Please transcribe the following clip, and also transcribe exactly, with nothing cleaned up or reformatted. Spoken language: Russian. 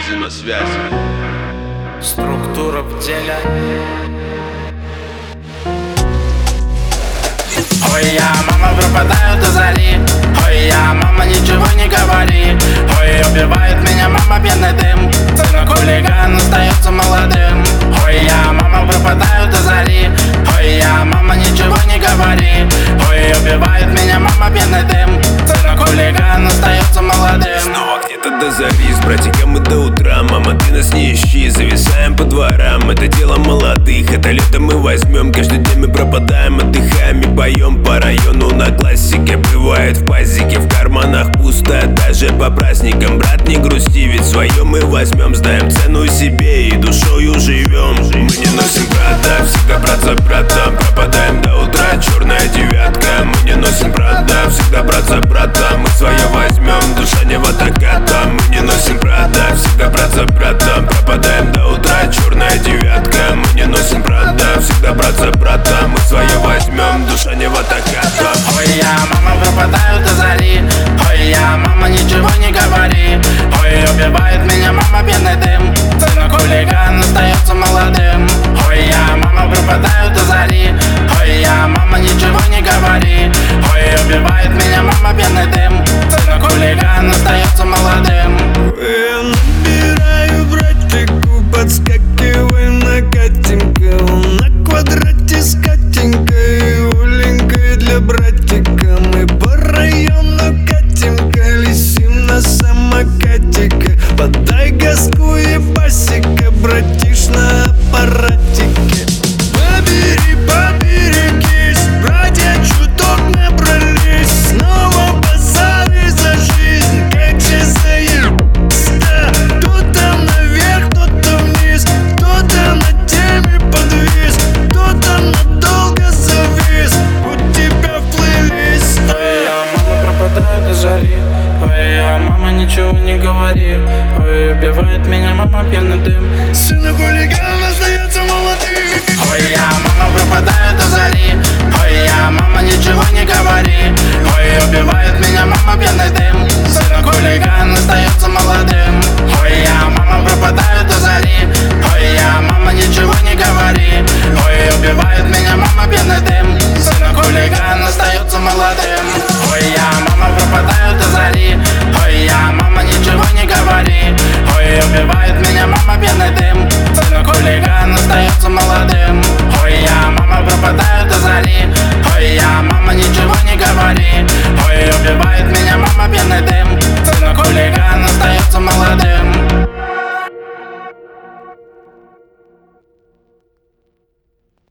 взаимосвязь. Структура в деле. Ой, я, мама, пропадаю до зари. Ой, я, мама, ничего не говори. Ой, убивает меня мама пьяный дым. Сынок хулиган остается молодым. Ой, я, мама, пропадаю до зари. Ой, я, мама, ничего не говори. Ой, убивает меня мама пьяный дым. Сынок хулиган остается молодым. Снова где-то до зари, с братиком и до утра. Мама, ты нас не ищи, зависаем по дворам. Это дело молодых, это лето мы возьмем. Каждый день мы пропадаем, отдыхаем и поем по району на классике. Бывает в пазике, в карманах пусто, даже по праздникам. Брат, не грусти, ведь свое мы возьмем. Знаем цену себе и душою живем. Мы не носим брата, всегда брат за брата. Пропадаем до утра, черная девятка. Мы не носим брата, всегда брат за брата. Мы свое возьмем, душа не в атаката. Мы не носим брата, всегда брат за брата. Пропадаем до утра, черная девятка. Мы не носим брата, всегда брат за брата. Мы свое возьмем, душа не в атаката. Ой, я, мама, пропадаю до зари. Ой, я, мама, ничего не говори. Ой, убивает меня мама пьяный дым. Сынок хулиган остается молодым. Ой, я, мама, пропадаю до зари. Ой, я, мама, ничего не говори. Ой, убивает меня мама пьяный дым. Сынок хулиган остается молодым. Я набираю братику, подскакивай на Катенька. Он на квадрате с Катенькой, Оленькой для братика. Мы по району Катенька, лисим на самокатике. Подай газку и басика, братиш на аппаратике. Побери, поберегись, братья чуток набрались. Снова базары за жизнь, как же заебись-то. Кто-то наверх, кто-то вниз, кто-то на теме подвис, кто-то надолго завис, у тебя вплылись. Ой, я, мама, пропадаю до зари. Ой, я, мама, ничего не говори. Ой, убивает меня мама пьяный дым. Сынок хулиган остается молодым. Ой, я, мама, пропадаю до зари. Ой, я, мама, ничего не говори. Ой, убивает меня мама пьяный дым. Сынок хулиган остается